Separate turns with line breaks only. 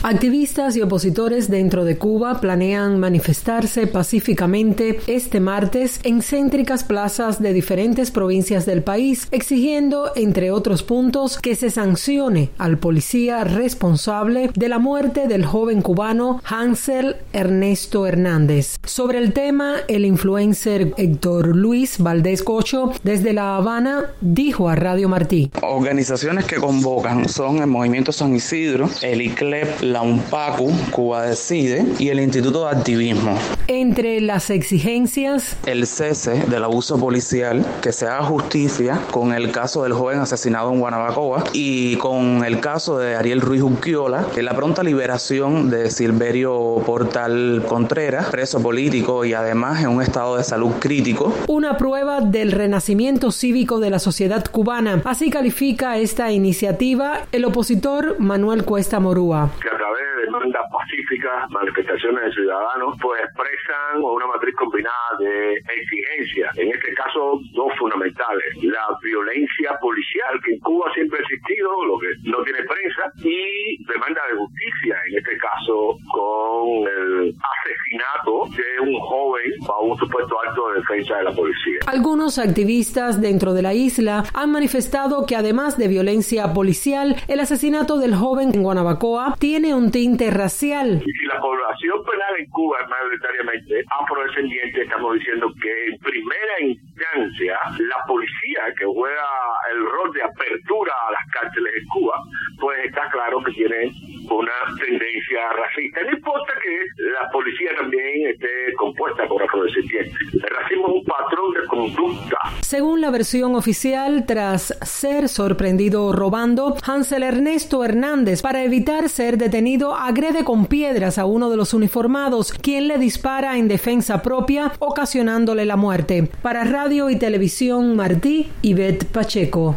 Activistas y opositores dentro de Cuba planean manifestarse pacíficamente este martes en céntricas plazas de diferentes provincias del país, exigiendo, entre otros puntos, que se sancione al policía responsable de la muerte del joven cubano Hansel Ernesto Hernández. Sobre el tema, el influencer Héctor Luis Valdés Cocho, desde La Habana, dijo a Radio Martí:
Organizaciones que convocan son el Movimiento San Isidro, el ICLEP, la UNPACU, Cuba Decide y el Instituto de Activismo.
Entre las exigencias,
el cese del abuso policial, que se haga justicia con el caso del joven asesinado en Guanabacoa y con el caso de Ariel Ruiz Urquiola, la pronta liberación de Silverio Portal Contreras, preso político y además en un estado de salud crítico.
Una prueba del renacimiento cívico de la sociedad cubana. Así califica esta iniciativa el opositor Manuel Cuesta Morúa.
Que a través de demandas pacíficas, manifestaciones de ciudadanos, pues expresan una matriz combinada de exigencias. En este caso, dos fundamentales: la violencia policial, que en Cuba siempre ha existido, lo que no tiene prensa, y demanda de justicia, en este caso con el asesinato de un joven a un supuesto acto de defensa de la policía.
Algunos activistas dentro de la isla han manifestado que además de violencia policial, el asesinato del joven en Guanabacoa tiene un tinte racial.
Y si la población penal en Cuba es mayoritariamente afrodescendiente, estamos diciendo que en primera instancia la policía, que juega el rol de apertura a las cárceles en Cuba, pues está claro que tiene una tendencia racista. No importa que la policía también esté compuesta por afrodescendientes. El racismo es un patrón de conducta.
Según la versión oficial, tras ser sorprendido robando, Hansel Ernesto Hernández, para evitar ser detenido, agrede con piedras a uno de los uniformados, quien le dispara en defensa propia, ocasionándole la muerte. Para Radio y Televisión Martí, Ivette Pacheco.